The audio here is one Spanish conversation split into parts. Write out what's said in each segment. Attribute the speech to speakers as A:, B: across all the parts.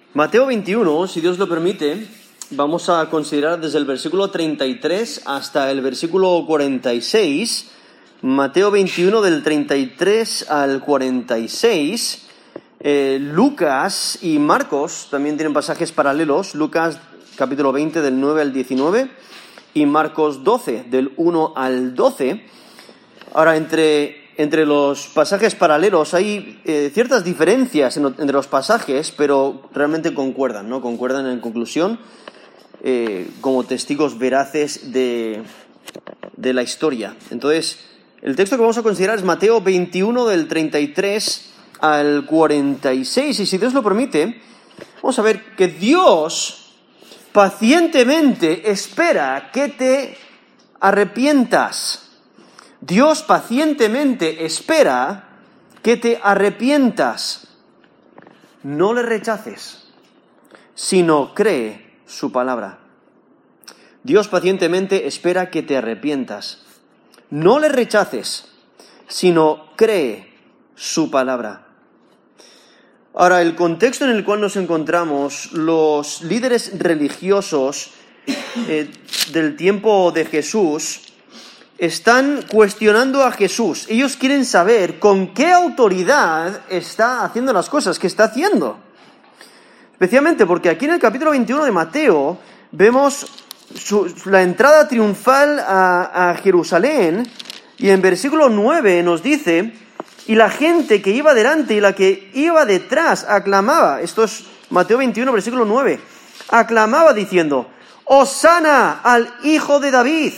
A: Mateo 21, si Dios lo permite, vamos a considerar desde el versículo 33 hasta el versículo 46. Mateo 21 del 33 al 46. Lucas y Marcos también tienen pasajes paralelos. Lucas capítulo 20 del 9 al 19 y Marcos 12 del 1 al 12. Ahora, entre los pasajes paralelos hay ciertas diferencias entre los pasajes, pero realmente concuerdan, ¿no? Concuerdan en conclusión como testigos veraces de la historia. Entonces, el texto que vamos a considerar es Mateo 21 del 33 al 46, y si Dios lo permite, vamos a ver que Dios pacientemente espera que te arrepientas. Dios pacientemente espera que te arrepientas. No le rechaces, sino cree su palabra. Dios pacientemente espera que te arrepientas. No le rechaces, sino cree su palabra. Ahora, el contexto en el cual nos encontramos, los líderes religiosos del tiempo de Jesús están cuestionando a Jesús. Ellos quieren saber con qué autoridad está haciendo las cosas que está haciendo. Especialmente porque aquí en el capítulo 21 de Mateo vemos la entrada triunfal a Jerusalén, y en versículo 9 nos dice: y la gente que iba delante y la que iba detrás aclamaba. Esto es Mateo 21, versículo 9. Aclamaba diciendo: ¡Hosana al Hijo de David!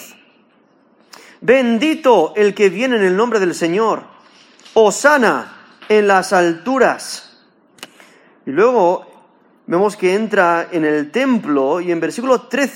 A: Bendito el que viene en el nombre del Señor. Hosana en las alturas. Y luego vemos que entra en el templo, y en versículo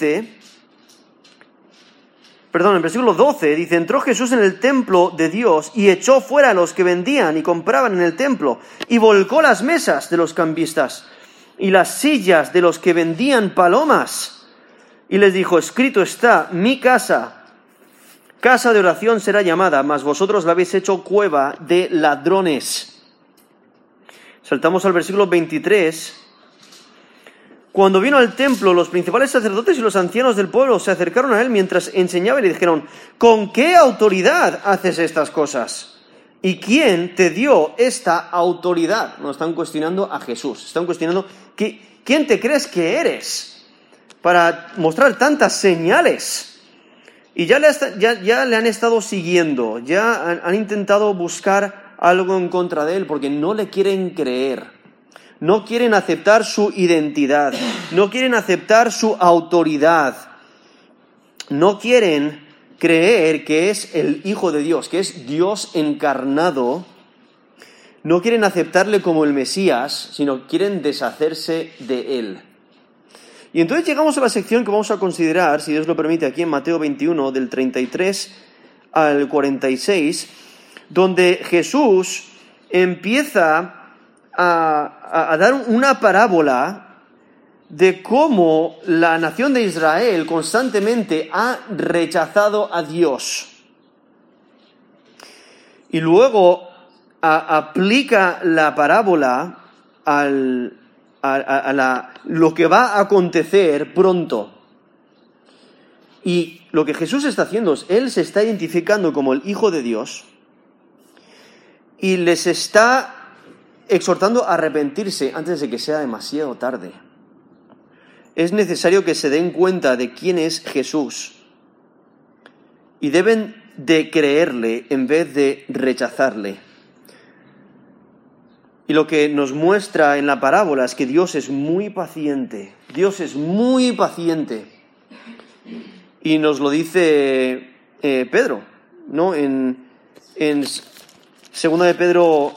A: 12 dice: entró Jesús en el templo de Dios y echó fuera a los que vendían y compraban en el templo, y volcó las mesas de los cambistas y las sillas de los que vendían palomas, y les dijo: escrito está, mi casa de oración será llamada, mas vosotros la habéis hecho cueva de ladrones. Saltamos al versículo 23. Cuando vino al templo, los principales sacerdotes y los ancianos del pueblo se acercaron a él mientras enseñaba y le dijeron: ¿con qué autoridad haces estas cosas? ¿Y quién te dio esta autoridad? No están cuestionando a Jesús, están cuestionando ¿quién te crees que eres para mostrar tantas señales? Y ya le han estado siguiendo, ya han intentado buscar algo en contra de él, porque no le quieren creer. No quieren aceptar su identidad, no quieren aceptar su autoridad, no quieren creer que es el Hijo de Dios, que es Dios encarnado. No quieren aceptarle como el Mesías, sino quieren deshacerse de él. Y entonces llegamos a la sección que vamos a considerar, si Dios lo permite, aquí en Mateo 21, del 33 al 46, donde Jesús empieza a dar una parábola de cómo la nación de Israel constantemente ha rechazado a Dios. Y luego aplica la parábola a lo que va a acontecer pronto. Y lo que Jesús está haciendo es, Él se está identificando como el Hijo de Dios y les está exhortando a arrepentirse antes de que sea demasiado tarde. Es necesario que se den cuenta de quién es Jesús y deben de creerle en vez de rechazarle. Y lo que nos muestra en la parábola es que Dios es muy paciente. Dios es muy paciente. Y nos lo dice Pedro, ¿no? En 2 de Pedro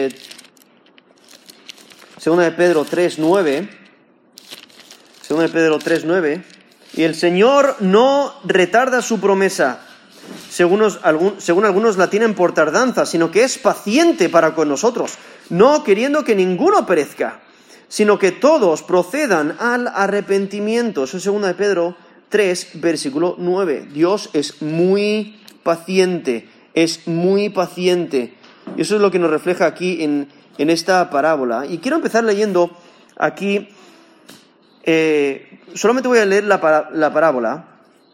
A: 3:9. 2 de Pedro 3:9. Y el Señor no retarda su promesa, según algunos la tienen por tardanza, sino que es paciente para con nosotros, no queriendo que ninguno perezca, sino que todos procedan al arrepentimiento. Eso es 2 de Pedro 3, versículo 9. Dios es muy paciente, es muy paciente. Y eso es lo que nos refleja aquí en esta parábola. Y quiero empezar leyendo aquí Solamente voy a leer la parábola,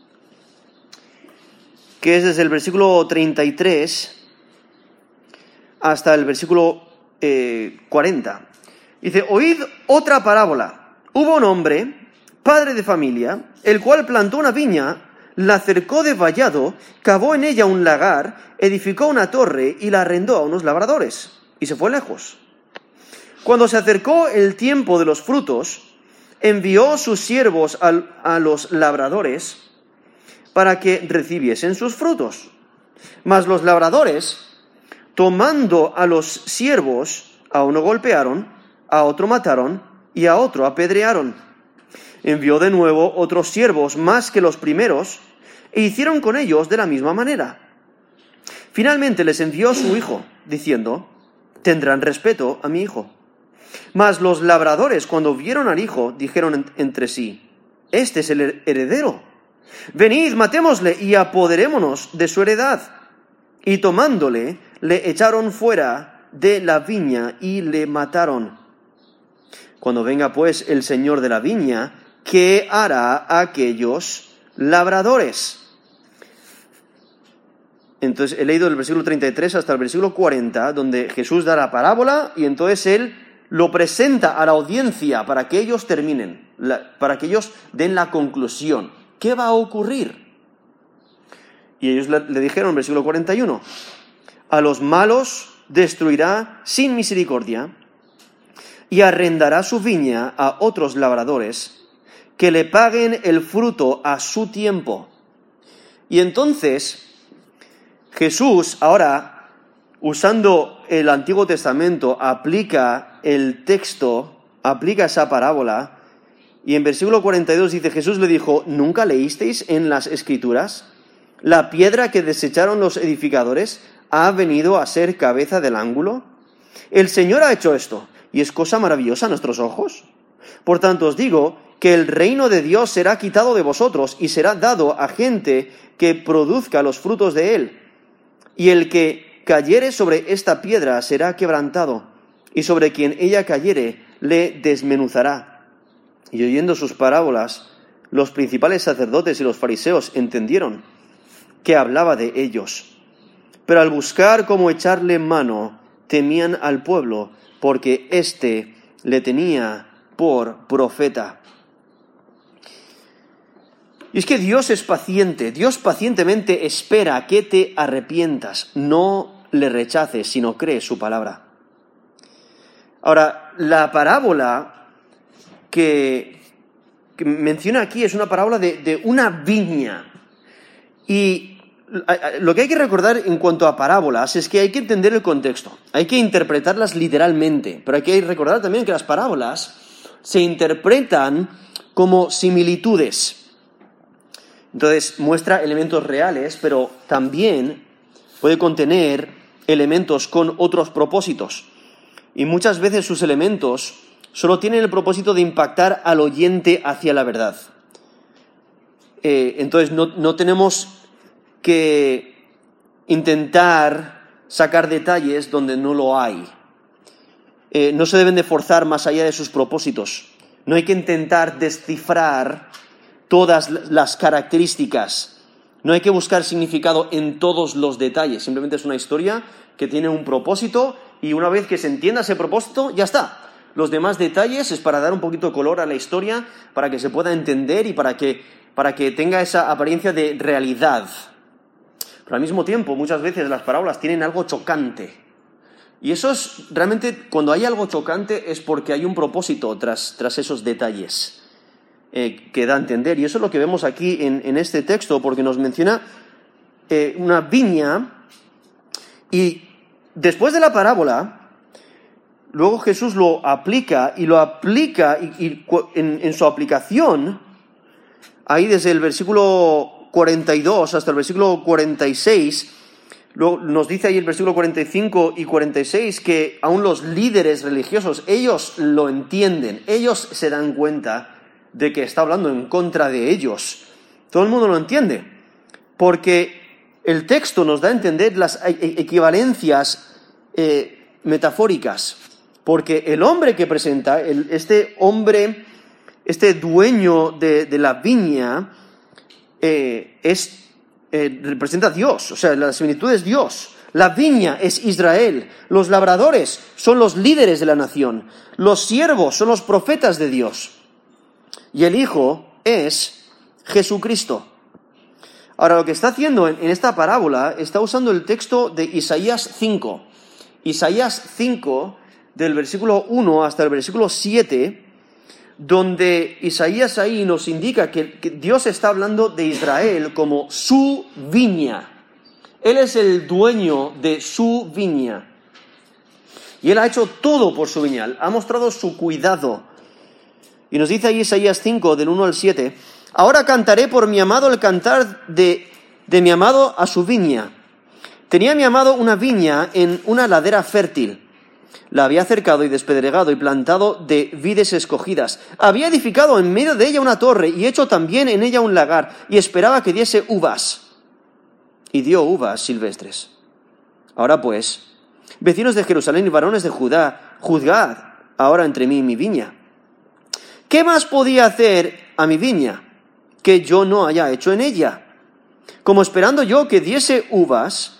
A: que es desde el versículo 33 hasta el versículo 40. Dice: oíd otra parábola. Hubo un hombre, padre de familia, el cual plantó una viña, la cercó de vallado, cavó en ella un lagar, edificó una torre y la arrendó a unos labradores, y se fue lejos. Cuando se acercó el tiempo de los frutos, envió sus siervos a los labradores para que recibiesen sus frutos. Mas los labradores, tomando a los siervos, a uno golpearon, a otro mataron y a otro apedrearon. Envió de nuevo otros siervos más que los primeros, e hicieron con ellos de la misma manera. Finalmente les envió su hijo, diciendo: tendrán respeto a mi hijo. Mas los labradores, cuando vieron al hijo, dijeron entre sí: este es el heredero. Venid, matémosle y apoderémonos de su heredad. Y tomándole, le echaron fuera de la viña y le mataron. Cuando venga pues el señor de la viña, ¿qué hará a aquellos labradores? Entonces he leído el versículo 33 hasta el versículo 40, donde Jesús da la parábola y entonces él lo presenta a la audiencia para que ellos terminen, para que ellos den la conclusión. ¿Qué va a ocurrir? Y ellos le dijeron en el versículo 41, a los malos destruirá sin misericordia y arrendará su viña a otros labradores que le paguen el fruto a su tiempo. Y entonces Jesús, ahora, usando el Antiguo Testamento, aplica el texto, aplica esa parábola, y en versículo 42 dice: Jesús le dijo: ¿nunca leísteis en las Escrituras? La piedra que desecharon los edificadores ha venido a ser cabeza del ángulo. El Señor ha hecho esto, y es cosa maravillosa a nuestros ojos. Por tanto os digo que el reino de Dios será quitado de vosotros y será dado a gente que produzca los frutos de él. Y el que cayere sobre esta piedra será quebrantado, y sobre quien ella cayere le desmenuzará. Y oyendo sus parábolas, los principales sacerdotes y los fariseos entendieron que hablaba de ellos. Pero al buscar cómo echarle mano, temían al pueblo, porque éste le tenía por profeta. Y es que Dios es paciente, Dios pacientemente espera que te arrepientas, no le rechaces, sino crees su palabra. Ahora, la parábola que menciona aquí es una parábola de una viña. Y lo que hay que recordar en cuanto a parábolas es que hay que entender el contexto, hay que interpretarlas literalmente, pero hay que recordar también que las parábolas se interpretan como similitudes. Entonces muestra elementos reales, pero también puede contener elementos con otros propósitos. Y muchas veces sus elementos solo tienen el propósito de impactar al oyente hacia la verdad. Entonces no tenemos que intentar sacar detalles donde no lo hay. No se deben de forzar más allá de sus propósitos. No hay que intentar descifrar todas las características. No hay que buscar significado en todos los detalles. Simplemente es una historia que tiene un propósito y una vez que se entienda ese propósito, ya está. Los demás detalles es para dar un poquito de color a la historia, para que se pueda entender y para que tenga esa apariencia de realidad. Pero al mismo tiempo, muchas veces las parábolas tienen algo chocante. Y eso es realmente, cuando hay algo chocante, es porque hay un propósito tras esos detalles que da a entender. Y eso es lo que vemos aquí en este texto, porque nos menciona una viña, y después de la parábola, luego Jesús lo aplica, y en su aplicación, ahí desde el versículo 42 hasta el versículo 46, nos dice ahí el versículo 45 y 46 que aún los líderes religiosos, ellos lo entienden, ellos se dan cuenta de que está hablando en contra de ellos. Todo el mundo lo entiende, porque el texto nos da a entender las equivalencias metafóricas, porque el hombre que presenta, este hombre este dueño de la viña representa a Dios, o sea, la similitud es Dios. La viña es Israel, los labradores son los líderes de la nación, los siervos son los profetas de Dios y el Hijo es Jesucristo. Ahora, lo que está haciendo en esta parábola, está usando el texto de Isaías 5. Isaías 5, del versículo 1 hasta el versículo 7, donde Isaías ahí nos indica que Dios está hablando de Israel como su viña. Él es el dueño de su viña. Y Él ha hecho todo por su viña, ha mostrado su cuidado. Y nos dice ahí Isaías 5, del 1 al 7, ahora cantaré por mi amado el cantar de mi amado a su viña. Tenía mi amado una viña en una ladera fértil. La había cercado y despedregado y plantado de vides escogidas. Había edificado en medio de ella una torre y hecho también en ella un lagar y esperaba que diese uvas. Y dio uvas silvestres. Ahora pues, vecinos de Jerusalén y varones de Judá, juzgad ahora entre mí y mi viña. ¿Qué más podía hacer a mi viña que yo no haya hecho en ella? Como esperando yo que diese uvas,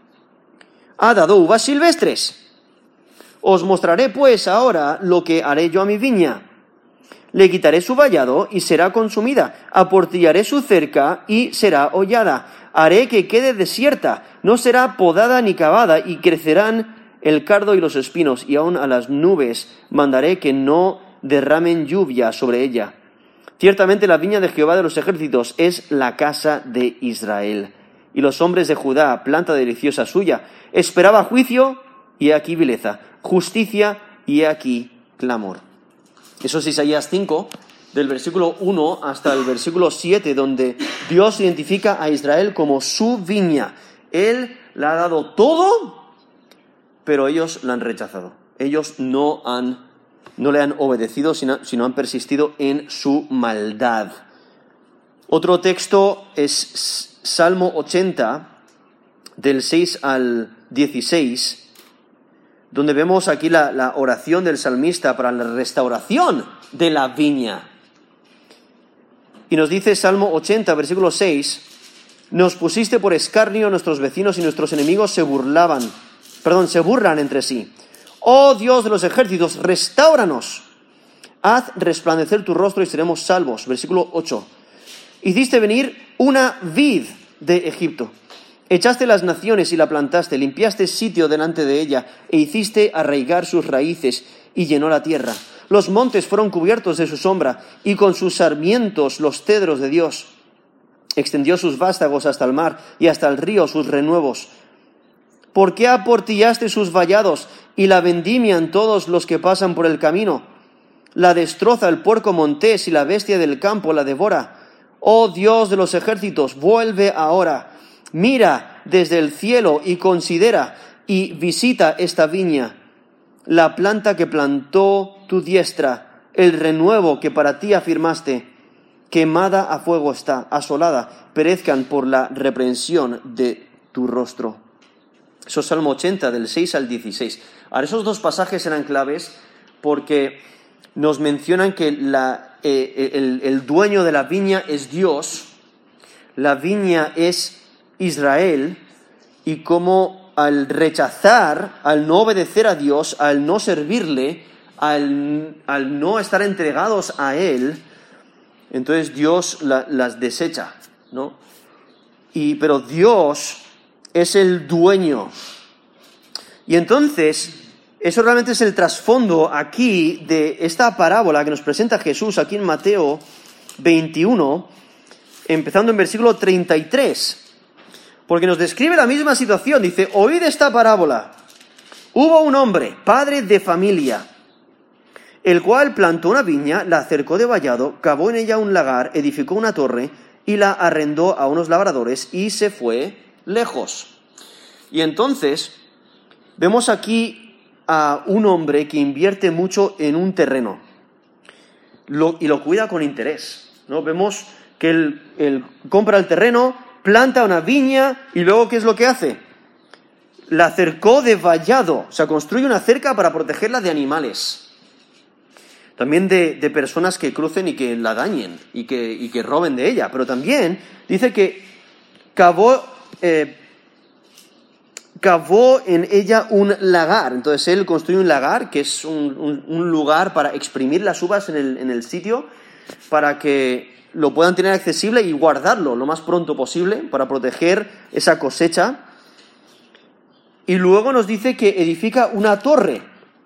A: ha dado uvas silvestres. Os mostraré pues ahora lo que haré yo a mi viña. Le quitaré su vallado y será consumida. Aportillaré su cerca y será hollada. Haré que quede desierta. No será podada ni cavada y crecerán el cardo y los espinos. Y aun a las nubes mandaré que no derramen lluvia sobre ella. Ciertamente la viña de Jehová de los ejércitos es la casa de Israel. Y los hombres de Judá, planta deliciosa suya. Esperaba juicio y he aquí vileza. Justicia y he aquí clamor. Eso es Isaías 5, del versículo 1 hasta el versículo 7, donde Dios identifica a Israel como su viña. Él le ha dado todo, pero ellos la han rechazado. Ellos no le han obedecido, sino han persistido en su maldad. Otro texto es Salmo 80, del 6 al 16, donde vemos aquí la oración del salmista para la restauración de la viña. Y nos dice Salmo 80, versículo 6, nos pusiste por escarnio, nuestros vecinos y nuestros enemigos se burlan entre sí. Oh Dios de los ejércitos, restáuranos. Haz resplandecer tu rostro y seremos salvos. Versículo 8. Hiciste venir una vid de Egipto. Echaste las naciones y la plantaste, limpiaste sitio delante de ella e hiciste arraigar sus raíces y llenó la tierra. Los montes fueron cubiertos de su sombra y con sus sarmientos los cedros de Dios. Extendió sus vástagos hasta el mar y hasta el río sus renuevos. ¿Por qué aportillaste sus vallados y la vendimian todos los que pasan por el camino? La destroza el puerco montés y la bestia del campo la devora. Oh Dios de los ejércitos, vuelve ahora. Mira desde el cielo y considera y visita esta viña, la planta que plantó tu diestra, el renuevo que para ti afirmaste. Quemada a fuego está, asolada, perezcan por la reprensión de tu rostro. Eso es Salmo 80, del 6 al 16. Ahora, esos dos pasajes eran claves porque nos mencionan que el dueño de la viña es Dios, la viña es Israel, y cómo al rechazar, al no obedecer a Dios, al no servirle, al no estar entregados a Él, entonces Dios las desecha, ¿no? Pero Dios es el dueño. Y entonces, eso realmente es el trasfondo aquí de esta parábola que nos presenta Jesús aquí en Mateo 21, empezando en versículo 33. Porque nos describe la misma situación. Dice, oíd esta parábola. Hubo un hombre, padre de familia, el cual plantó una viña, la cercó de vallado, cavó en ella un lagar, edificó una torre y la arrendó a unos labradores y se fue lejos. Y entonces vemos aquí a un hombre que invierte mucho en un terreno y lo cuida con interés, ¿no? Vemos que él compra el terreno, planta una viña y luego ¿qué es lo que hace? La cercó de vallado, o sea, construye una cerca para protegerla de animales. también de personas que crucen y que la dañen y que roben de ella, pero también dice que cavó en ella un lagar. Entonces él construyó un lagar, que es un lugar para exprimir las uvas en el sitio, para que lo puedan tener accesible y guardarlo lo más pronto posible para proteger esa cosecha. Y luego nos dice que edifica una torre.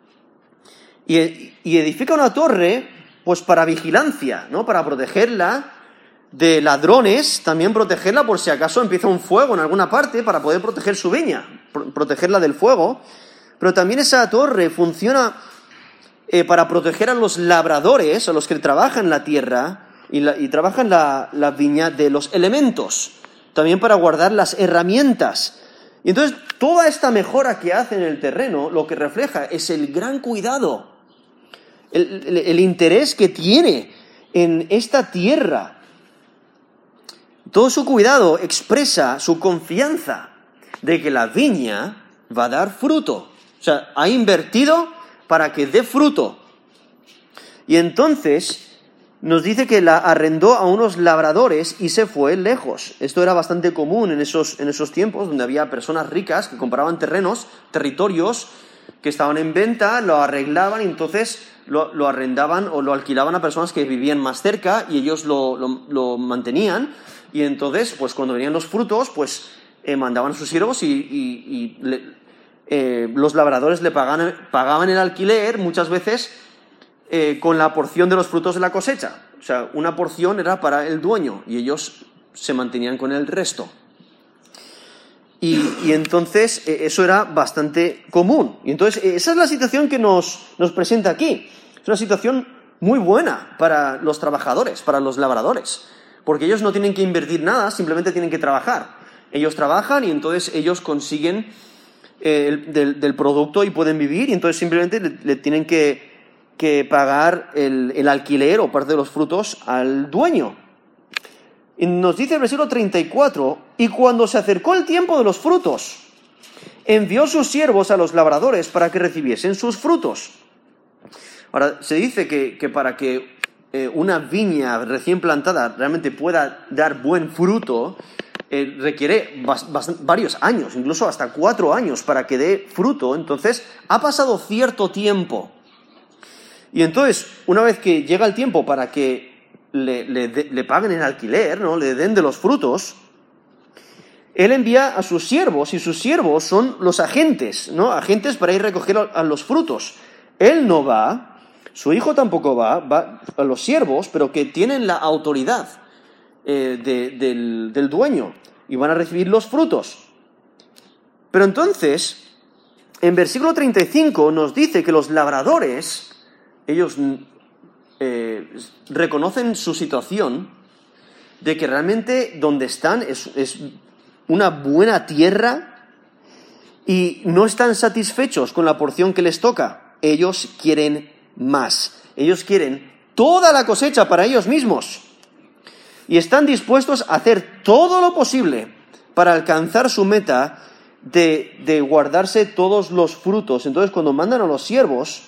A: Y edifica una torre pues para vigilancia, ¿no? Para protegerla de ladrones, también protegerla por si acaso empieza un fuego en alguna parte, para poder proteger su viña, protegerla del fuego. Pero también esa torre funciona para proteger a los labradores, a los que trabajan la tierra y trabajan la viña, de los elementos, también para guardar las herramientas. Y entonces toda esta mejora que hace en el terreno, lo que refleja es el gran cuidado, el interés que tiene en esta tierra. Todo su cuidado expresa su confianza de que la viña va a dar fruto. O sea, ha invertido para que dé fruto. Y entonces nos dice que la arrendó a unos labradores y se fue lejos. Esto era bastante común en esos tiempos, donde había personas ricas que compraban territorios que estaban en venta, lo arreglaban y entonces lo arrendaban o lo alquilaban a personas que vivían más cerca y ellos lo mantenían. Y entonces, pues cuando venían los frutos, pues mandaban a sus siervos y los labradores le pagaban el alquiler muchas veces con la porción de los frutos de la cosecha. O sea, una porción era para el dueño y ellos se mantenían con el resto. Y entonces eso era bastante común. Y entonces esa es la situación que nos presenta aquí. Es una situación muy buena para los trabajadores, para los labradores, porque ellos no tienen que invertir nada, simplemente tienen que trabajar. Ellos trabajan y entonces ellos consiguen del producto y pueden vivir, y entonces simplemente le tienen que pagar el alquiler o parte de los frutos al dueño. Y nos dice el versículo 34, y cuando se acercó el tiempo de los frutos, envió sus siervos a los labradores para que recibiesen sus frutos. Ahora, se dice que para que una viña recién plantada realmente pueda dar buen fruto, requiere varios años, incluso hasta 4 años para que dé fruto. Entonces, ha pasado cierto tiempo. Y entonces, una vez que llega el tiempo para que le paguen el alquiler, ¿no? Le den de los frutos, él envía a sus siervos, y sus siervos son los agentes, ¿no? Agentes para ir a recoger a los frutos. Él no va, su hijo tampoco va a los siervos, pero que tienen la autoridad del dueño, y van a recibir los frutos. Pero entonces, en versículo 35 nos dice que los labradores, ellos reconocen su situación, de que realmente donde están es una buena tierra y no están satisfechos con la porción que les toca. Ellos quieren más. Ellos quieren toda la cosecha para ellos mismos. Y están dispuestos a hacer todo lo posible para alcanzar su meta de guardarse todos los frutos. Entonces, cuando mandan a los siervos,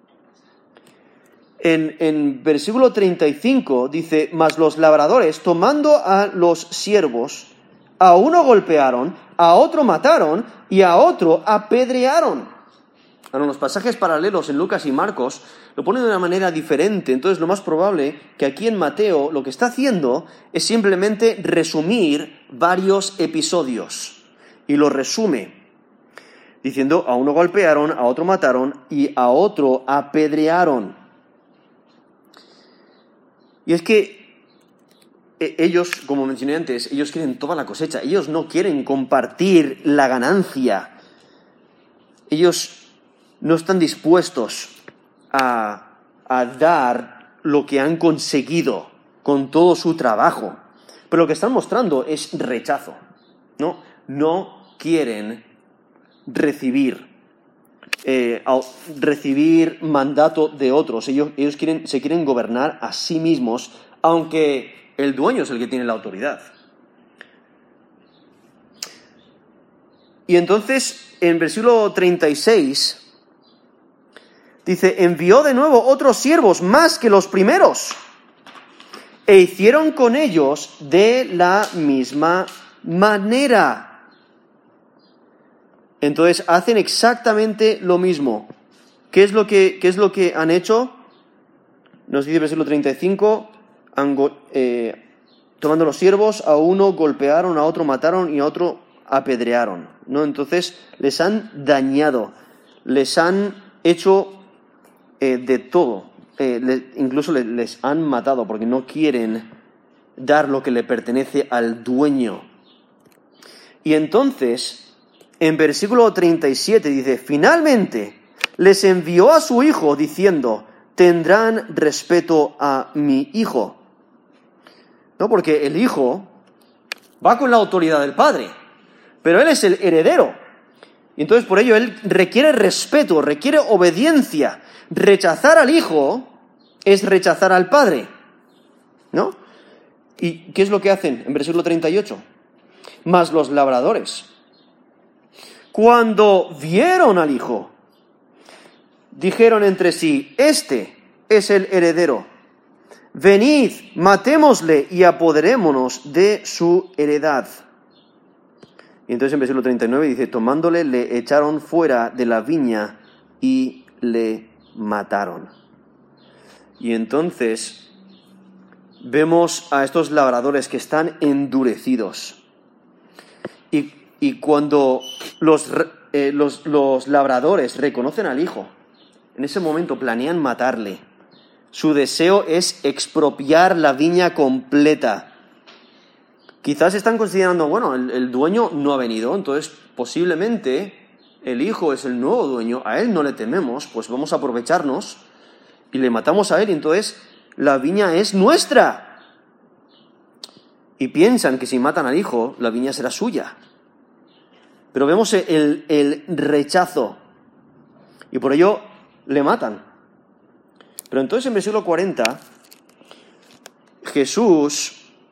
A: en versículo 35 dice, mas los labradores, tomando a los siervos, a uno golpearon, a otro mataron y a otro apedrearon. Ahora, los pasajes paralelos en Lucas y Marcos lo ponen de una manera diferente. Entonces, lo más probable que aquí en Mateo lo que está haciendo es simplemente resumir varios episodios. Y lo resume diciendo, a uno golpearon, a otro mataron y a otro apedrearon. Y es que ellos, como mencioné antes, ellos quieren toda la cosecha. Ellos no quieren compartir la ganancia. Ellos no están dispuestos a dar lo que han conseguido con todo su trabajo. Pero lo que están mostrando es rechazo. No quieren recibir mandato de otros. Ellos se quieren gobernar a sí mismos, aunque el dueño es el que tiene la autoridad. Y entonces, en versículo 36, dice, envió de nuevo otros siervos más que los primeros, e hicieron con ellos de la misma manera. Entonces hacen exactamente lo mismo. ¿Qué es lo que han hecho? Nos dice el versículo 35, tomando los siervos, a uno golpearon, a otro mataron y a otro apedrearon, ¿no? Entonces les han dañado, les han hecho de todo, incluso les han matado porque no quieren dar lo que le pertenece al dueño. Y entonces, en versículo 37 dice, finalmente les envió a su hijo diciendo, tendrán respeto a mi hijo. ¿No? Porque el hijo va con la autoridad del padre, pero él es el heredero. Y entonces por ello él requiere respeto, requiere obediencia. Rechazar al hijo es rechazar al padre, ¿no? ¿Y qué es lo que hacen en versículo 38? Mas los labradores, cuando vieron al hijo, dijeron entre sí, este es el heredero. Venid, matémosle y apoderémonos de su heredad. Y entonces en versículo 39 dice, tomándole le echaron fuera de la viña y le mataron. Y entonces vemos a estos labradores que están endurecidos. Y cuando los labradores reconocen al hijo, en ese momento planean matarle. Su deseo es expropiar la viña completa. Quizás están considerando, bueno, el dueño no ha venido, entonces posiblemente el hijo es el nuevo dueño, a él no le tememos, pues vamos a aprovecharnos y le matamos a él y entonces la viña es nuestra. Y piensan que si matan al hijo, la viña será suya. Pero vemos el rechazo y por ello le matan. Pero entonces en versículo 40, Jesús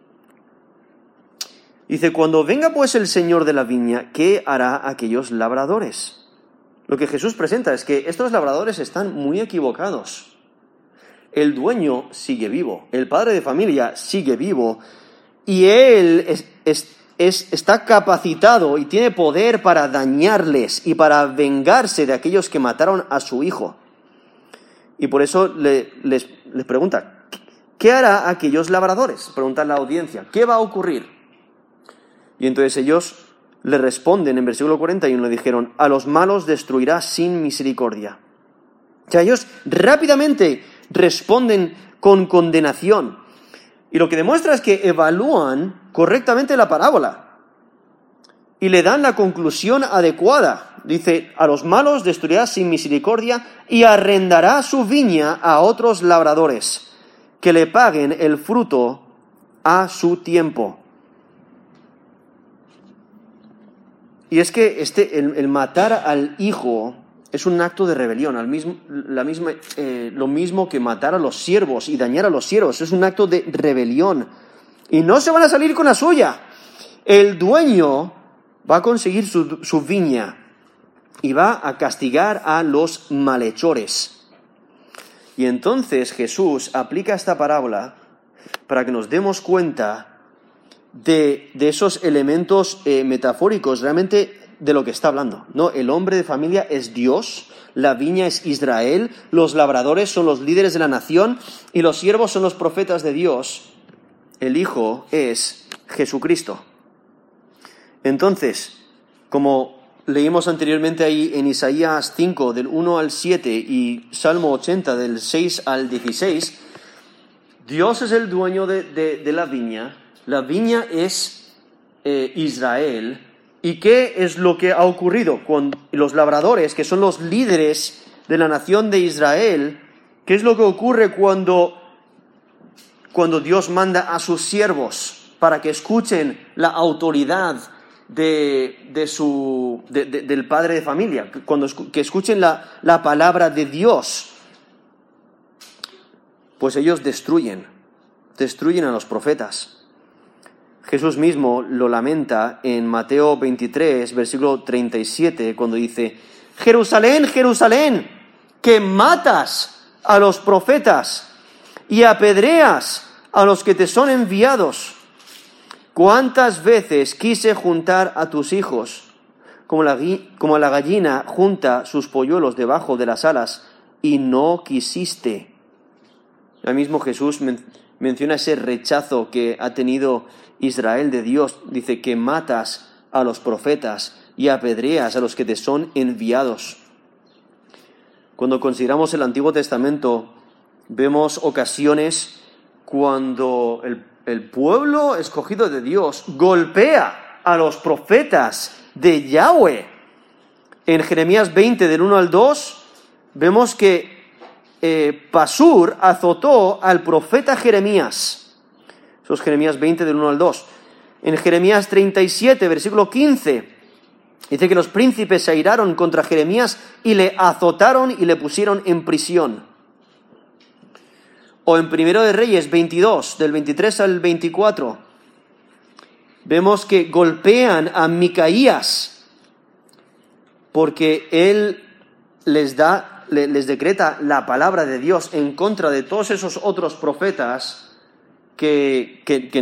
A: dice, cuando venga pues el Señor de la viña, ¿qué hará aquellos labradores? Lo que Jesús presenta es que estos labradores están muy equivocados. El dueño sigue vivo, el padre de familia sigue vivo, y él está capacitado y tiene poder para dañarles y para vengarse de aquellos que mataron a su hijo. Y por eso les pregunta, ¿qué hará aquellos labradores? Pregunta la audiencia, ¿qué va a ocurrir? Y entonces ellos le responden en versículo 41, le dijeron, a los malos destruirá sin misericordia. O sea, ellos rápidamente responden con condenación. Y lo que demuestra es que evalúan correctamente la parábola y le dan la conclusión adecuada. Dice, a los malos destruirá sin misericordia y arrendará su viña a otros labradores, que le paguen el fruto a su tiempo. Y es que el matar al hijo es un acto de rebelión, lo mismo que matar a los siervos y dañar a los siervos, es un acto de rebelión. Y no se van a salir con la suya. El dueño va a conseguir su viña y va a castigar a los malhechores. Y entonces Jesús aplica esta parábola para que nos demos cuenta de esos elementos metafóricos, realmente de lo que está hablando, ¿no? El hombre de familia es Dios, la viña es Israel, los labradores son los líderes de la nación y los siervos son los profetas de Dios. El Hijo es Jesucristo. Entonces, como leímos anteriormente ahí en Isaías 5, del 1 al 7, y Salmo 80, del 6 al 16, Dios es el dueño de la viña es Israel. ¿Y qué es lo que ha ocurrido con los labradores, que son los líderes de la nación de Israel? ¿Qué es lo que ocurre cuando Dios manda a sus siervos para que escuchen la autoridad del padre de familia, que escuchen la palabra de Dios? Pues ellos destruyen a los profetas. Jesús mismo lo lamenta en Mateo 23, versículo 37, cuando dice, Jerusalén, Jerusalén, que matas a los profetas y apedreas a los que te son enviados. ¿Cuántas veces quise juntar a tus hijos, como la gallina junta sus polluelos debajo de las alas, y no quisiste? El mismo Jesús menciona ese rechazo que ha tenido Israel de Dios. Dice que matas a los profetas y apedreas a los que te son enviados. Cuando consideramos el Antiguo Testamento, vemos ocasiones cuando el pueblo escogido de Dios golpea a los profetas de Yahweh. En Jeremías 20, del 1 al 2, vemos que Pasur azotó al profeta Jeremías. Eso es Jeremías 20, del 1 al 2. En Jeremías 37, versículo 15, dice que los príncipes se airaron contra Jeremías y le azotaron y le pusieron en prisión. O en Primero de Reyes 22, del 23 al 24, vemos que golpean a Micaías porque él les decreta la palabra de Dios en contra de todos esos otros profetas que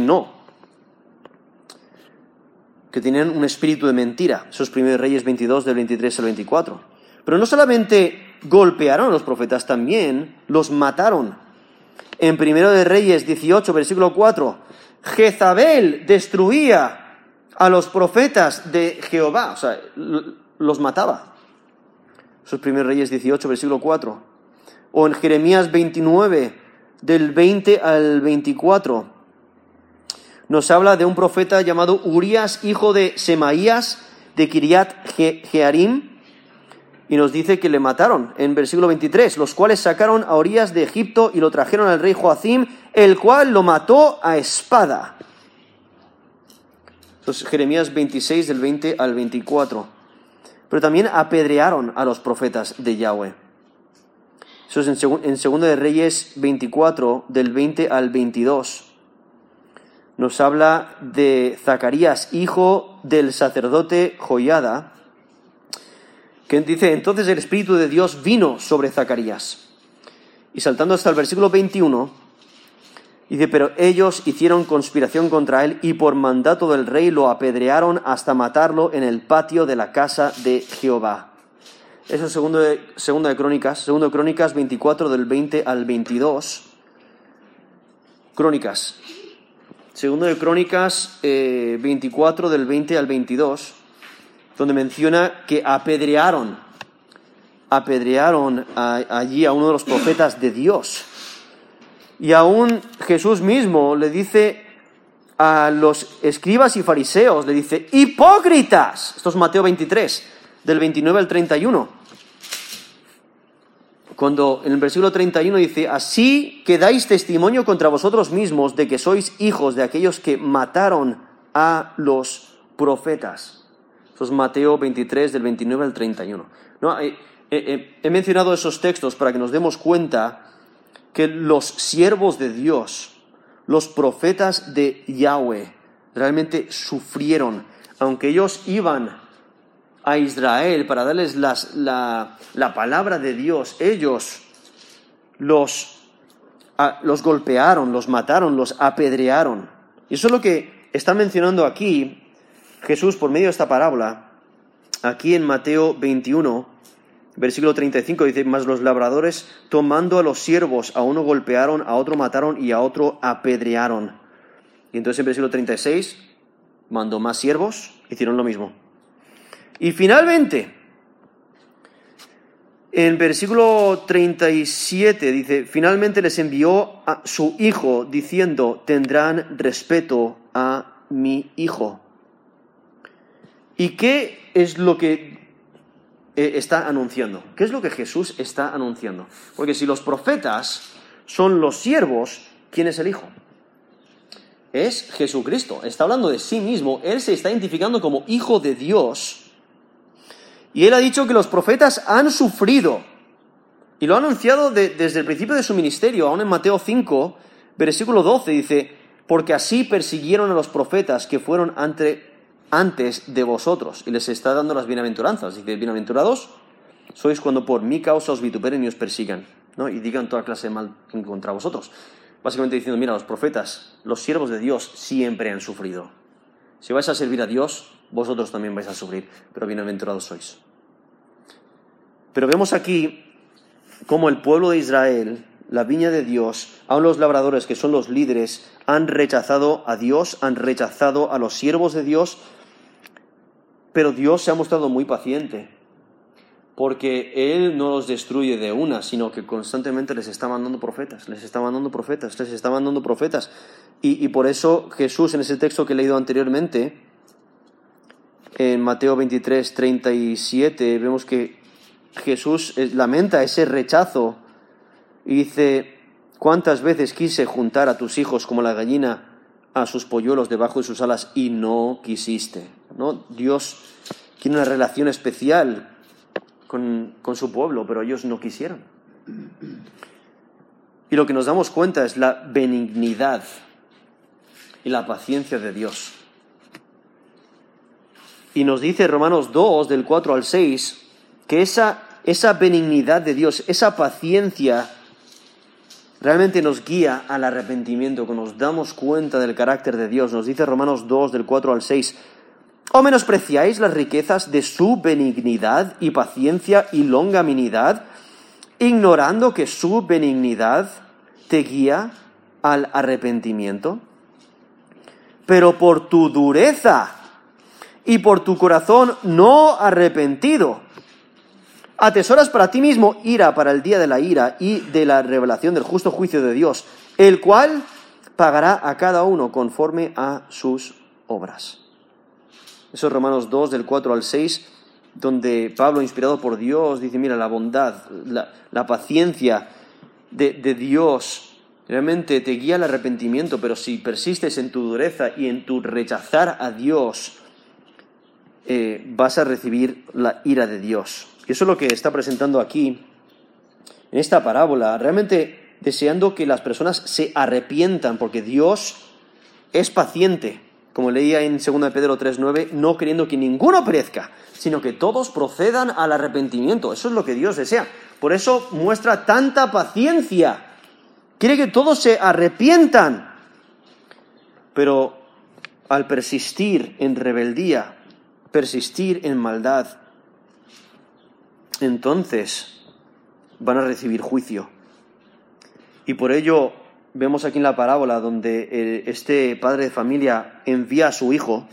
A: tenían un espíritu de mentira. Esos Primeros Reyes 22, del 23 al 24. Pero no solamente golpearon a los profetas, también los mataron. En Primero de Reyes 18, versículo 4, Jezabel destruía a los profetas de Jehová, o sea, los mataba. Eso es Primero Reyes 18, versículo 4. O en Jeremías 29, del 20 al 24, nos habla de un profeta llamado Urías, hijo de Semaías, de Kiriat Jearim, y nos dice que le mataron en versículo 23, los cuales sacaron a Urías de Egipto y lo trajeron al rey Joacim, el cual lo mató a espada. Entonces, Jeremías 26, del 20 al 24. Pero también apedrearon a los profetas de Yahweh. Eso es en 2 de Reyes 24, del 20 al 22. Nos habla de Zacarías, hijo del sacerdote Joiada, que dice, entonces el Espíritu de Dios vino sobre Zacarías. Y saltando hasta el versículo 21, dice, pero ellos hicieron conspiración contra él y por mandato del rey lo apedrearon hasta matarlo en el patio de la casa de Jehová. Eso es segundo de Crónicas 24, del 20 al 22. Segundo de Crónicas 24, del 20 al 22, donde menciona que apedrearon allí a uno de los profetas de Dios. Y aún Jesús mismo le dice a los escribas y fariseos, le dice, ¡hipócritas! Esto es Mateo 23, del 29 al 31. Cuando en el versículo 31 dice, así que dais testimonio contra vosotros mismos de que sois hijos de aquellos que mataron a los profetas. Eso es Mateo 23, del 29 al 31. No, he mencionado esos textos para que nos demos cuenta que los siervos de Dios, los profetas de Yahweh, realmente sufrieron. Aunque ellos iban a Israel para darles la palabra de Dios, ellos los golpearon, los mataron, los apedrearon. Y eso es lo que está mencionando aquí Jesús por medio de esta parábola. Aquí en Mateo 21, versículo 35, dice, mas los labradores, tomando a los siervos, a uno golpearon, a otro mataron y a otro apedrearon. Y entonces en versículo 36, mandó más siervos, hicieron lo mismo. Y finalmente, en versículo 37 dice, finalmente les envió a su hijo, diciendo, tendrán respeto a mi hijo. ¿Y qué es lo que está anunciando? ¿Qué es lo que Jesús está anunciando? Porque si los profetas son los siervos, ¿quién es el hijo? Es Jesucristo. Está hablando de sí mismo. Él se está identificando como hijo de Dios. Y él ha dicho que los profetas han sufrido. Y lo ha anunciado desde el principio de su ministerio. Aún en Mateo 5, versículo 12, dice, porque así persiguieron a los profetas que fueron antes de vosotros. Y les está dando las bienaventuranzas. Dice, bienaventurados sois cuando por mi causa os vituperen y os persigan, ¿no? Y digan toda clase de mal contra vosotros. Básicamente diciendo, mira, los profetas, los siervos de Dios siempre han sufrido. Si vais a servir a Dios, vosotros también vais a sufrir, pero bienaventurados sois. Pero vemos aquí cómo el pueblo de Israel, la viña de Dios, aun los labradores que son los líderes, han rechazado a Dios, han rechazado a los siervos de Dios, pero Dios se ha mostrado muy paciente, porque Él no los destruye de una, sino que constantemente les está mandando profetas, Y por eso Jesús, en ese texto que he leído anteriormente, en Mateo 23, 37, vemos que Jesús lamenta ese rechazo y dice, ¿cuántas veces quise juntar a tus hijos como la gallina a sus polluelos debajo de sus alas y no quisiste? ¿No? Dios tiene una relación especial con su pueblo, pero ellos no quisieron. Y lo que nos damos cuenta es la benignidad y la paciencia de Dios. Y nos dice Romanos 2, del 4 al 6, que esa benignidad de Dios, esa paciencia, realmente nos guía al arrepentimiento, que nos damos cuenta del carácter de Dios. Nos dice Romanos 2, del 4 al 6, ¿o menospreciáis las riquezas de su benignidad y paciencia y longanimidad, ignorando que su benignidad te guía al arrepentimiento? Pero por tu dureza y por tu corazón no arrepentido, atesoras para ti mismo ira para el día de la ira y de la revelación del justo juicio de Dios, el cual pagará a cada uno conforme a sus obras. Eso es Romanos 2, del 4 al 6, donde Pablo, inspirado por Dios, dice, mira, la bondad, la paciencia de Dios realmente te guía al arrepentimiento, pero si persistes en tu dureza y en tu rechazar a Dios, vas a recibir la ira de Dios. Y eso es lo que está presentando aquí, en esta parábola, realmente deseando que las personas se arrepientan, porque Dios es paciente, como leía en 2 Pedro 3:9, no queriendo que ninguno perezca, sino que todos procedan al arrepentimiento. Eso es lo que Dios desea. Por eso muestra tanta paciencia. Quiere que todos se arrepientan. Pero al persistir en rebeldía, persistir en maldad, entonces van a recibir juicio. Y por ello vemos aquí en la parábola donde este padre de familia envía a su hijo,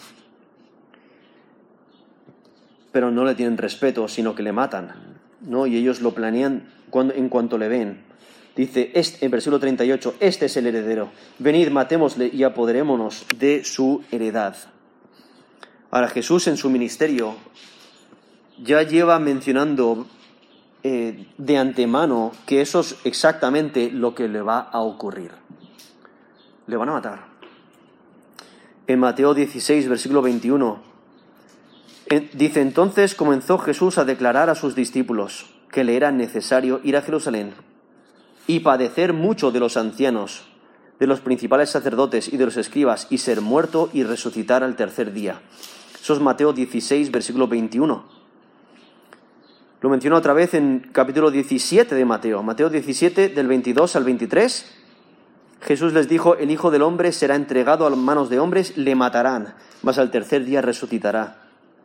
A: pero no le tienen respeto, sino que le matan, ¿no? Y ellos lo planean en cuanto le ven. Dice en versículo 38, este es el heredero, venid, matémosle y apoderémonos de su heredad. Ahora Jesús en su ministerio ya lleva mencionando de antemano que eso es exactamente lo que le va a ocurrir. Le van a matar. En Mateo 16, versículo 21, dice, entonces comenzó Jesús a declarar a sus discípulos que le era necesario ir a Jerusalén y padecer mucho de los ancianos, de los principales sacerdotes y de los escribas, y ser muerto y resucitar al tercer día. Eso es Mateo 16, versículo 21. Lo menciona otra vez en capítulo 17 de Mateo. Mateo 17, del 22 al 23. Jesús les dijo, el Hijo del Hombre será entregado a manos de hombres, le matarán, mas al tercer día resucitará.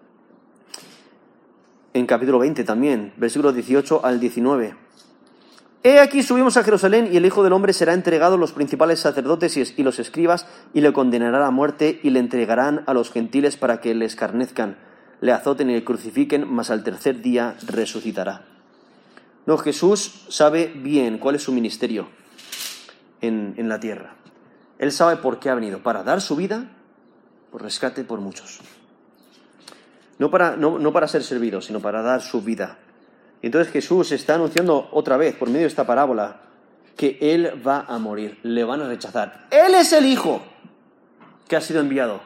A: En capítulo 20 también, versículo 18 al 19. He aquí subimos a Jerusalén y el Hijo del Hombre será entregado a los principales sacerdotes y los escribas y le condenarán a muerte y le entregarán a los gentiles para que le escarnezcan, le azoten y le crucifiquen, mas al tercer día resucitará. No, Jesús sabe bien cuál es su ministerio en la tierra. Él sabe por qué ha venido, para dar su vida por rescate por muchos. No para ser servido, sino para dar su vida. Y entonces Jesús está anunciando otra vez, por medio de esta parábola, que Él va a morir, le van a rechazar. Él es el Hijo que ha sido enviado.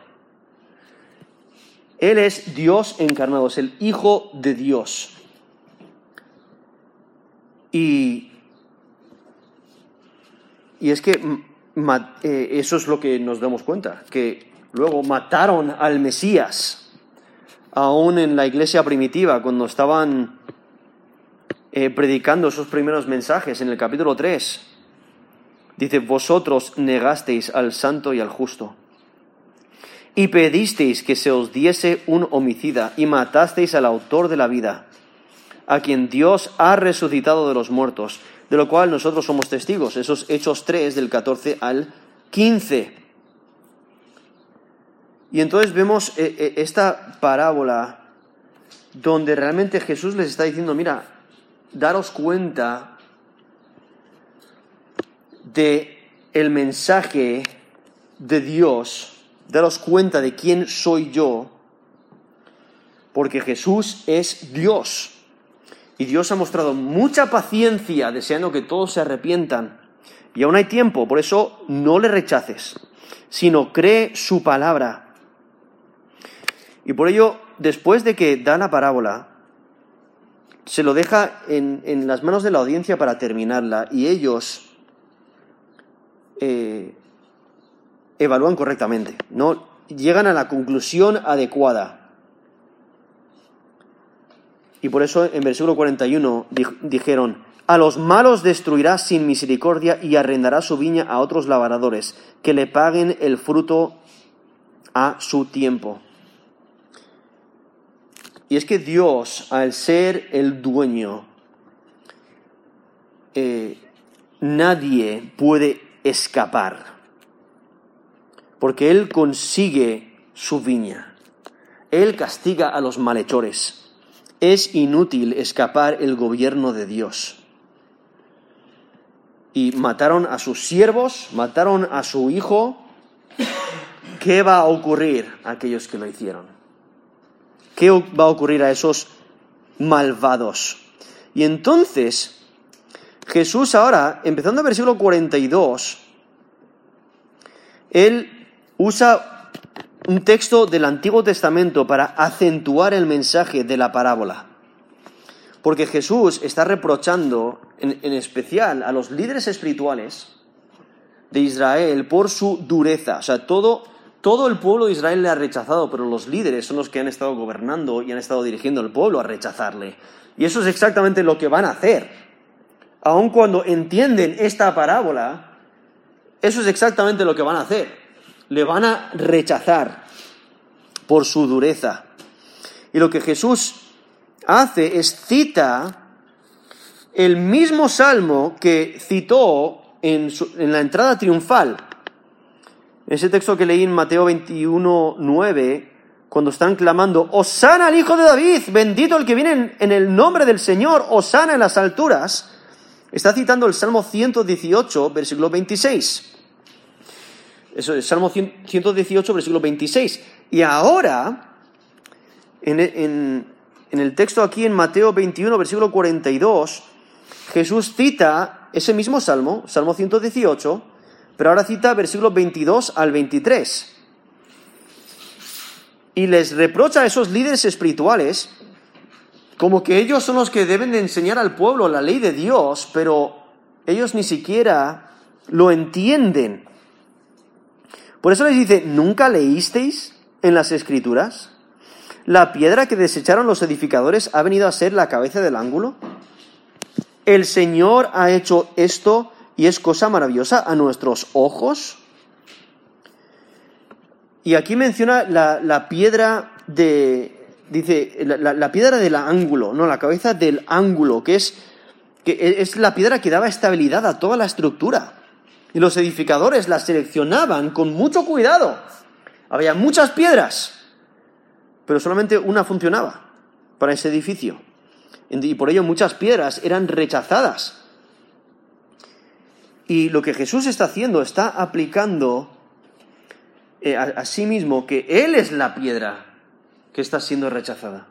A: Él es Dios encarnado, es el Hijo de Dios. Y es que eso es lo que nos damos cuenta, que luego mataron al Mesías, aún en la iglesia primitiva, cuando estaban predicando esos primeros mensajes en el capítulo 3. Dice, vosotros negasteis al santo y al justo, y pedisteis que se os diese un homicida, y matasteis al autor de la vida, a quien Dios ha resucitado de los muertos, de lo cual nosotros somos testigos. Esos Hechos 3, del 14 al 15. Y entonces vemos esta parábola donde realmente Jesús les está diciendo, mira, daros cuenta de el mensaje de Dios, daros cuenta de quién soy yo, porque Jesús es Dios. Y Dios ha mostrado mucha paciencia deseando que todos se arrepientan. Y aún hay tiempo, por eso no le rechaces, sino cree su palabra. Y por ello, después de que da la parábola, se lo deja en las manos de la audiencia para terminarla, y ellos evalúan correctamente, no llegan a la conclusión adecuada. Y por eso en versículo 41 dijeron, a los malos destruirá sin misericordia y arrendará su viña a otros labradores, que le paguen el fruto a su tiempo. Y es que Dios, al ser el dueño, nadie puede escapar, porque Él consigue su viña. Él castiga a los malhechores. Es inútil escapar el gobierno de Dios. Y mataron a sus siervos, mataron a su hijo. ¿Qué va a ocurrir a aquellos que lo hicieron? ¿Qué va a ocurrir a esos malvados? Y entonces, Jesús ahora, empezando el versículo 42, Él usa un texto del Antiguo Testamento para acentuar el mensaje de la parábola. Porque Jesús está reprochando, en especial, a los líderes espirituales de Israel por su dureza. O sea, todo el pueblo de Israel le ha rechazado, pero los líderes son los que han estado gobernando y han estado dirigiendo al pueblo a rechazarle. Y eso es exactamente lo que van a hacer. Aun cuando entienden esta parábola, eso es exactamente lo que van a hacer. Le van a rechazar por su dureza. Y lo que Jesús hace es cita el mismo salmo que citó en la entrada triunfal. Ese texto que leí en Mateo 21:9, cuando están clamando, ¡Hosana al Hijo de David! ¡Bendito el que viene en el nombre del Señor! ¡Hosana en las alturas! Está citando el Salmo 118, versículo 26. Eso es Salmo 118, versículo 26. Y ahora, en el texto aquí en Mateo 21, versículo 42, Jesús cita ese mismo Salmo, Salmo 118, pero ahora cita versículos 22 al 23. Y les reprocha a esos líderes espirituales como que ellos son los que deben de enseñar al pueblo la ley de Dios, pero ellos ni siquiera lo entienden. Por eso les dice, ¿nunca leísteis en las Escrituras? ¿La piedra que desecharon los edificadores ha venido a ser la cabeza del ángulo? ¿El Señor ha hecho esto y es cosa maravillosa a nuestros ojos? Y aquí menciona la piedra la piedra del ángulo, no, la cabeza del ángulo, que es la piedra que daba estabilidad a toda la estructura. Y los edificadores las seleccionaban con mucho cuidado. Había muchas piedras, pero solamente una funcionaba para ese edificio. Y por ello muchas piedras eran rechazadas. Y lo que Jesús está haciendo, está aplicando a sí mismo que Él es la piedra que está siendo rechazada.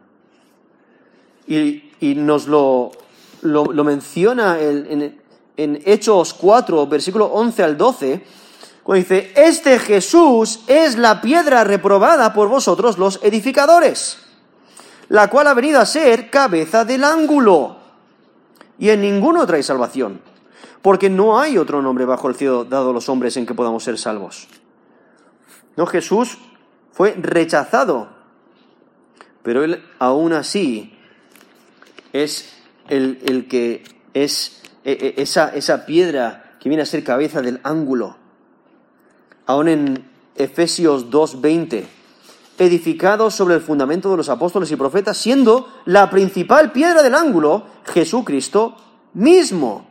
A: Y nos lo menciona en Hechos 4, versículo 11 al 12, cuando dice, este Jesús es la piedra reprobada por vosotros los edificadores, la cual ha venido a ser cabeza del ángulo, y en ninguno trae salvación, porque no hay otro nombre bajo el cielo dado a los hombres en que podamos ser salvos. No, Jesús fue rechazado, pero Él aún así es el que es esa piedra que viene a ser cabeza del ángulo. Aún en Efesios 2:20, edificado sobre el fundamento de los apóstoles y profetas, siendo la principal piedra del ángulo Jesucristo mismo.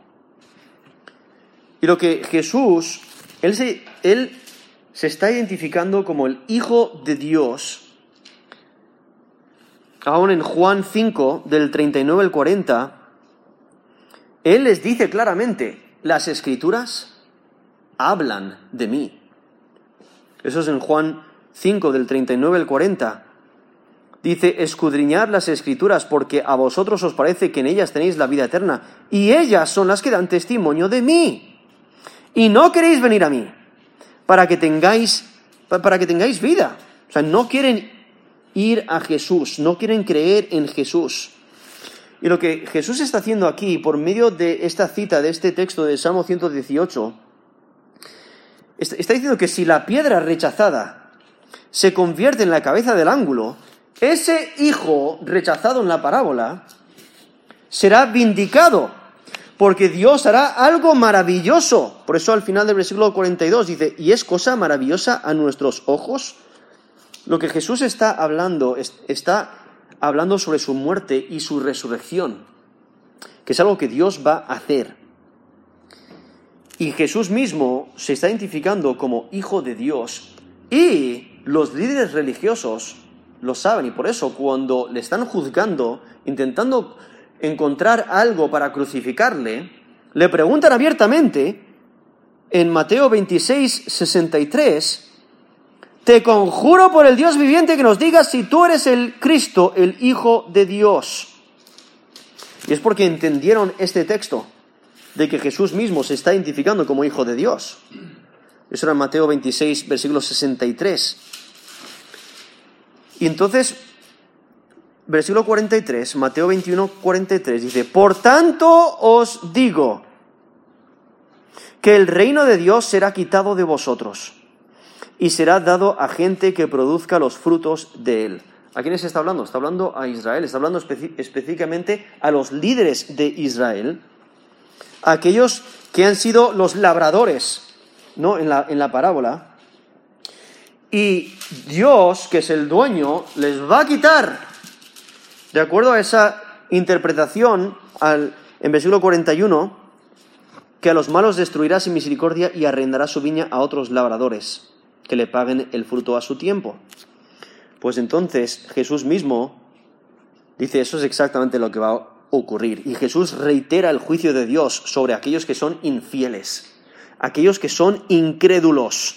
A: Y lo que Jesús, Él se está identificando como el Hijo de Dios. Aún en Juan 5, del 39 al 40, Él les dice claramente, las Escrituras hablan de mí. Eso es en Juan 5, del 39 al 40. Dice, escudriñad las Escrituras, porque a vosotros os parece que en ellas tenéis la vida eterna, y ellas son las que dan testimonio de mí. Y no queréis venir a mí, para que tengáis vida. O sea, no quieren ir a Jesús, no quieren creer en Jesús. Y lo que Jesús está haciendo aquí, por medio de esta cita, de este texto de Salmo 118, está diciendo que si la piedra rechazada se convierte en la cabeza del ángulo, ese hijo rechazado en la parábola será vindicado, porque Dios hará algo maravilloso. Por eso al final del versículo 42 dice, ¿y es cosa maravillosa a nuestros ojos? Lo que Jesús está hablando sobre su muerte y su resurrección, que es algo que Dios va a hacer. Y Jesús mismo se está identificando como Hijo de Dios, y los líderes religiosos lo saben, y por eso cuando le están juzgando, intentando encontrar algo para crucificarle, le preguntan abiertamente en Mateo 26, 63, te conjuro por el Dios viviente que nos digas si tú eres el Cristo, el Hijo de Dios. Y es porque entendieron este texto, de que Jesús mismo se está identificando como Hijo de Dios. Eso era en Mateo 26, versículo 63. Y entonces, versículo 43, Mateo 21, 43, dice, por tanto os digo que el reino de Dios será quitado de vosotros y será dado a gente que produzca los frutos de él. ¿A quiénes está hablando? Está hablando a Israel, está hablando específicamente a los líderes de Israel, a aquellos que han sido los labradores, ¿no? en la parábola. Y Dios, que es el dueño, les va a quitar, de acuerdo a esa interpretación en versículo 41, que a los malos destruirá sin misericordia y arrendará su viña a otros labradores, que le paguen el fruto a su tiempo. Pues entonces Jesús mismo dice, eso es exactamente lo que va a ocurrir. Y Jesús reitera el juicio de Dios sobre aquellos que son infieles, aquellos que son incrédulos.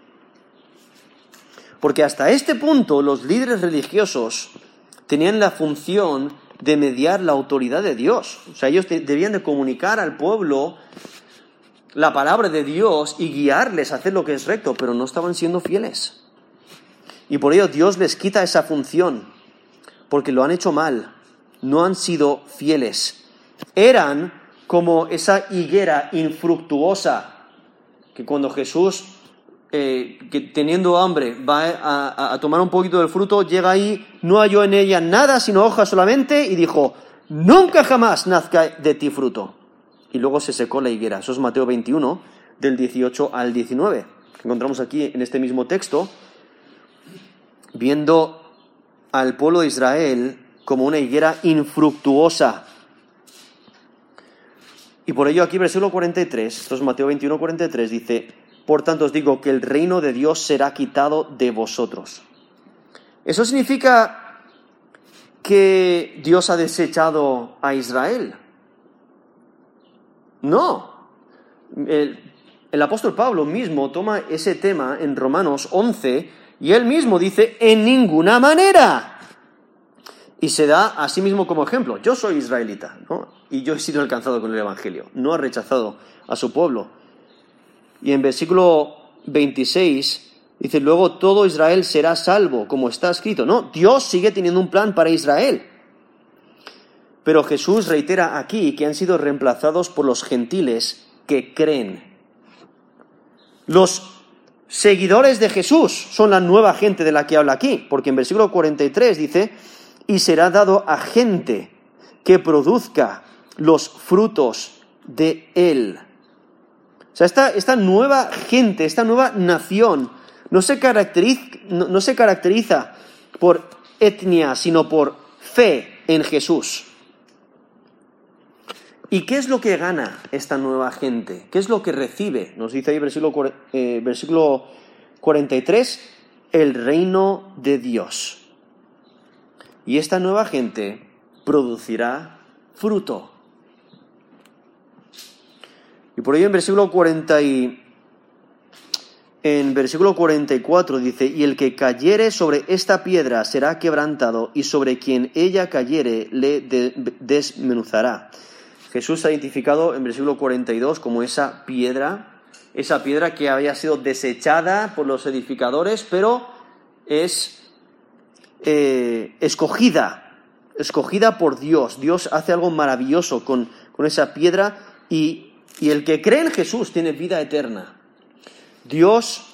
A: Porque hasta este punto los líderes religiosos tenían la función de mediar la autoridad de Dios. O sea, ellos debían de comunicar al pueblo la palabra de Dios y guiarles a hacer lo que es recto, pero no estaban siendo fieles. Y por ello Dios les quita esa función, porque lo han hecho mal, no han sido fieles. Eran como esa higuera infructuosa, que cuando Jesús, que teniendo hambre, va a tomar un poquito del fruto, llega ahí, no halló en ella nada sino hojas solamente, y dijo, nunca jamás nazca de ti fruto. Y luego se secó la higuera. Eso es Mateo 21, del 18 al 19. Encontramos aquí en este mismo texto, viendo al pueblo de Israel como una higuera infructuosa. Y por ello aquí versículo 43, esto es Mateo 21, 43, dice, por tanto os digo que el reino de Dios será quitado de vosotros. ¿Eso significa que Dios ha desechado a Israel? No. El apóstol Pablo mismo toma ese tema en Romanos 11 y él mismo dice, en ninguna manera. Y se da a sí mismo como ejemplo. Yo soy israelita, ¿no? Y yo he sido alcanzado con el Evangelio. No ha rechazado a su pueblo. Y en versículo 26 dice, luego todo Israel será salvo, como está escrito. No, Dios sigue teniendo un plan para Israel. Pero Jesús reitera aquí que han sido reemplazados por los gentiles que creen. Los seguidores de Jesús son la nueva gente de la que habla aquí, porque en versículo 43 dice, y será dado a gente que produzca los frutos de él. O sea, esta nueva gente, esta nueva nación, no se caracteriza por etnia, sino por fe en Jesús. ¿Y qué es lo que gana esta nueva gente? ¿Qué es lo que recibe? Nos dice ahí versículo 43, el reino de Dios. Y esta nueva gente producirá fruto. Y por ello en versículo 44 dice, y el que cayere sobre esta piedra será quebrantado, y sobre quien ella cayere le desmenuzará. Jesús se ha identificado en versículo 42 como esa piedra que había sido desechada por los edificadores, pero es escogida por Dios. Dios hace algo maravilloso con esa piedra y el que cree en Jesús tiene vida eterna. Dios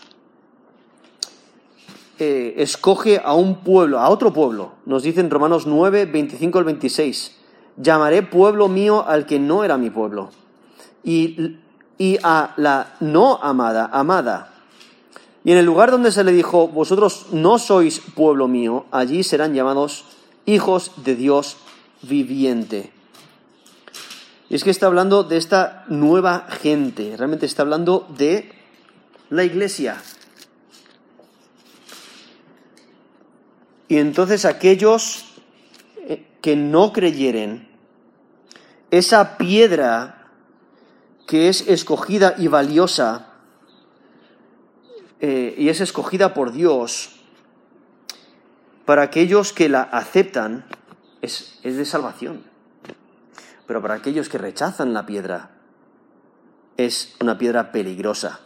A: escoge a un pueblo, a otro pueblo. Nos dice en Romanos 9, 25 al 26. Llamaré pueblo mío al que no era mi pueblo. Y a la no amada, amada. Y en el lugar donde se le dijo, vosotros no sois pueblo mío, allí serán llamados hijos de Dios viviente. Y es que está hablando de esta nueva gente, realmente está hablando de la iglesia. Y entonces aquellos que no creyeren, esa piedra que es escogida y valiosa, y es escogida por Dios, para aquellos que la aceptan, es de salvación. Pero para aquellos que rechazan la piedra, es una piedra peligrosa.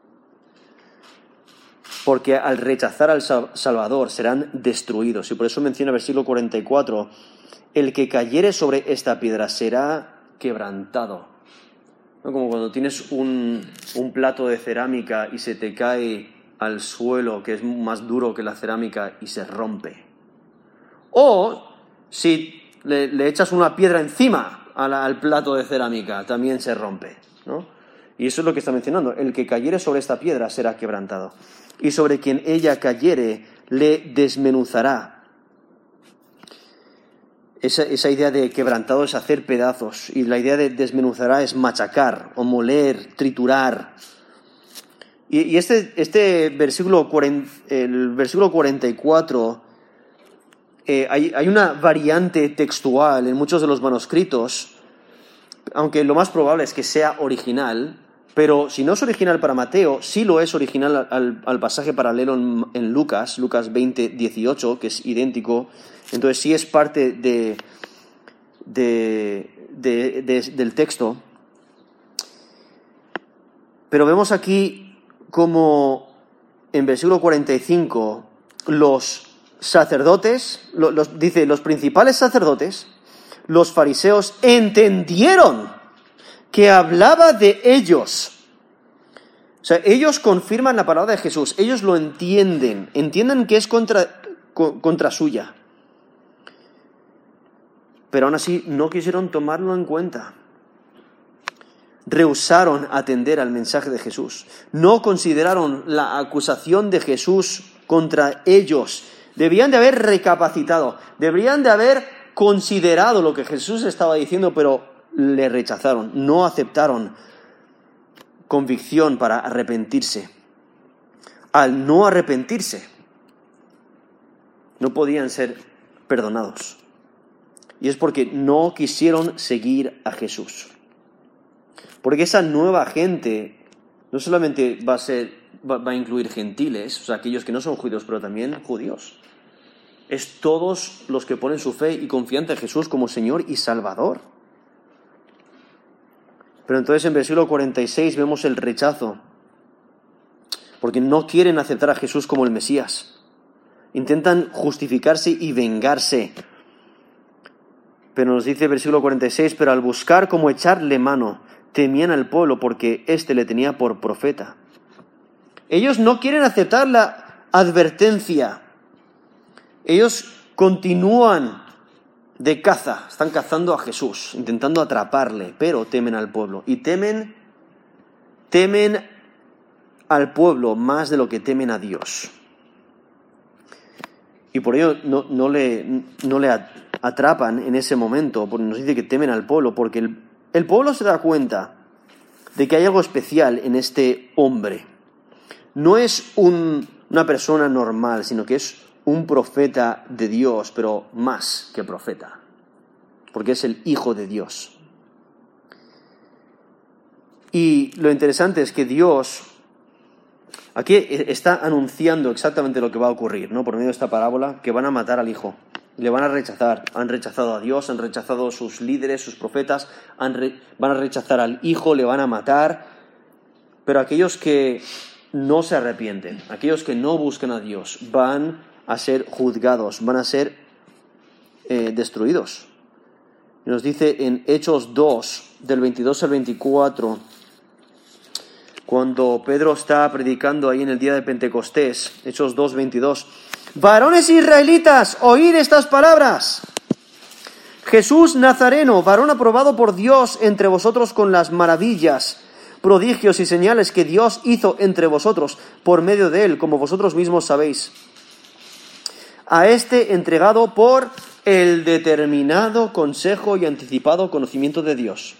A: Porque al rechazar al Salvador serán destruidos. Y por eso menciona el versículo 44, el que cayere sobre esta piedra será quebrantado. ¿No? Como cuando tienes un plato de cerámica y se te cae al suelo, que es más duro que la cerámica, y se rompe. O si le echas una piedra encima al plato de cerámica, también se rompe, ¿no? Y eso es lo que está mencionando. El que cayere sobre esta piedra será quebrantado. Y sobre quien ella cayere le desmenuzará. Esa idea de quebrantado es hacer pedazos. Y la idea de desmenuzará es machacar o moler, triturar. Y este versículo, el versículo 44, hay una variante textual en muchos de los manuscritos, aunque lo más probable es que sea original, pero si no es original para Mateo, sí lo es original al pasaje paralelo en Lucas 20, 18, que es idéntico. Entonces sí es parte del texto. Pero vemos aquí como en versículo 45 los sacerdotes, dice, los principales sacerdotes, los fariseos, entendieron que hablaba de ellos. O sea, ellos confirman la palabra de Jesús, ellos lo entienden que es contra suya. Pero aún así no quisieron tomarlo en cuenta. Rehusaron atender al mensaje de Jesús. No consideraron la acusación de Jesús contra ellos. Debían de haber recapacitado, deberían de haber considerado lo que Jesús estaba diciendo, pero le rechazaron, no aceptaron convicción para arrepentirse. Al no arrepentirse, no podían ser perdonados. Y es porque no quisieron seguir a Jesús. Porque esa nueva gente no solamente va a incluir gentiles, o sea, aquellos que no son judíos, pero también judíos. Es todos los que ponen su fe y confianza en Jesús como Señor y Salvador. Pero entonces en versículo 46 vemos el rechazo, porque no quieren aceptar a Jesús como el Mesías. Intentan justificarse y vengarse. Pero nos dice el versículo 46, pero al buscar cómo echarle mano, temían al pueblo porque éste le tenía por profeta. Ellos no quieren aceptar la advertencia. Ellos continúan de caza. Están cazando a Jesús, intentando atraparle, pero temen al pueblo. Y temen al pueblo más de lo que temen a Dios. Y por ello no le atrapan en ese momento, porque nos dice que temen al pueblo, porque el pueblo se da cuenta de que hay algo especial en este hombre. No es una persona normal, sino que es un profeta de Dios, pero más que profeta, porque es el Hijo de Dios. Y lo interesante es que Dios aquí está anunciando exactamente lo que va a ocurrir, ¿no? Por medio de esta parábola, que van a matar al Hijo, le van a rechazar. Han rechazado a Dios, han rechazado a sus líderes, sus profetas, van a rechazar al Hijo, le van a matar. Pero aquellos que no se arrepienten, aquellos que no buscan a Dios, van a ser juzgados, van a ser destruidos. Nos dice en Hechos 2, del 22 al 24, cuando Pedro está predicando ahí en el día de Pentecostés, Hechos 2, 22, varones israelitas, oíd estas palabras. Jesús Nazareno, varón aprobado por Dios entre vosotros con las maravillas, prodigios y señales que Dios hizo entre vosotros por medio de él, como vosotros mismos sabéis. A este entregado por el determinado consejo y anticipado conocimiento de Dios.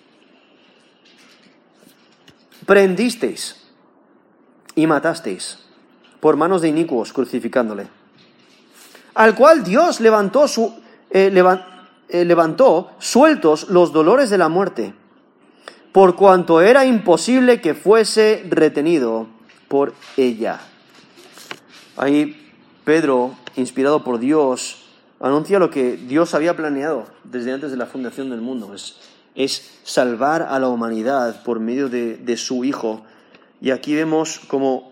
A: Prendisteis y matasteis por manos de inicuos, crucificándole, al cual Dios levantó sueltos los dolores de la muerte, por cuanto era imposible que fuese retenido por ella. Ahí Pedro, inspirado por Dios, anuncia lo que Dios había planeado desde antes de la fundación del mundo. Es salvar a la humanidad por medio de su Hijo. Y aquí vemos como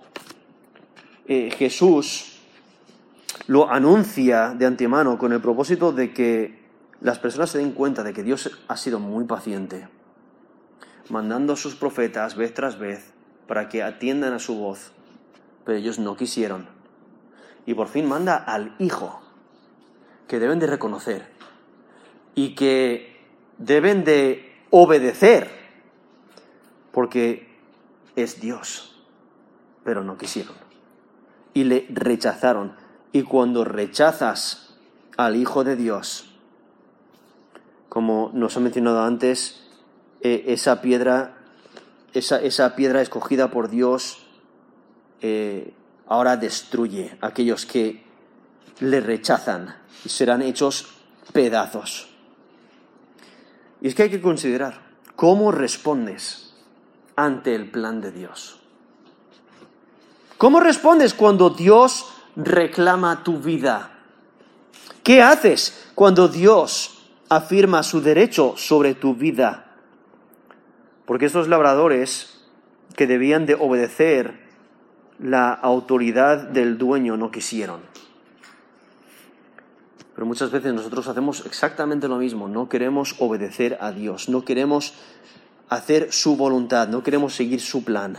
A: Jesús lo anuncia de antemano con el propósito de que las personas se den cuenta de que Dios ha sido muy paciente, mandando a sus profetas vez tras vez para que atiendan a su voz, pero ellos no quisieron. Y por fin manda al Hijo, que deben de reconocer y que deben de obedecer, porque es Dios, pero no quisieron y le rechazaron. Y cuando rechazas al Hijo de Dios, como nos ha mencionado antes, esa piedra escogida por Dios ahora destruye a aquellos que le rechazan y serán hechos pedazos. Y es que hay que considerar cómo respondes ante el plan de Dios. ¿Cómo respondes cuando Dios reclama tu vida? ¿Qué haces cuando Dios afirma su derecho sobre tu vida? Porque estos labradores que debían de obedecer la autoridad del dueño no quisieron. Pero muchas veces nosotros hacemos exactamente lo mismo. No queremos obedecer a Dios, no queremos hacer su voluntad, no queremos seguir su plan.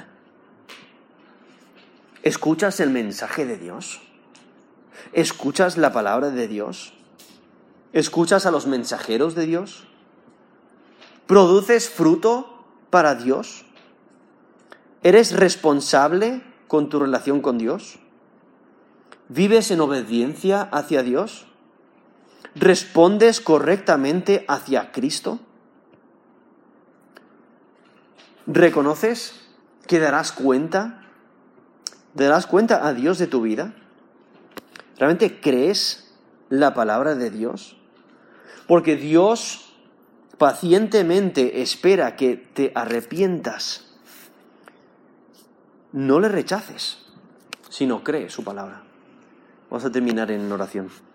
A: ¿Escuchas el mensaje de Dios? ¿Escuchas la palabra de Dios? ¿Escuchas a los mensajeros de Dios? ¿Produces fruto para Dios? ¿Eres responsable con tu relación con Dios? ¿Vives en obediencia hacia Dios? ¿Respondes correctamente hacia Cristo? ¿Reconoces que darás cuenta a Dios de tu vida? ¿Realmente crees la palabra de Dios? Porque Dios pacientemente espera que te arrepientas. No le rechaces, sino cree su palabra. Vamos a terminar en oración.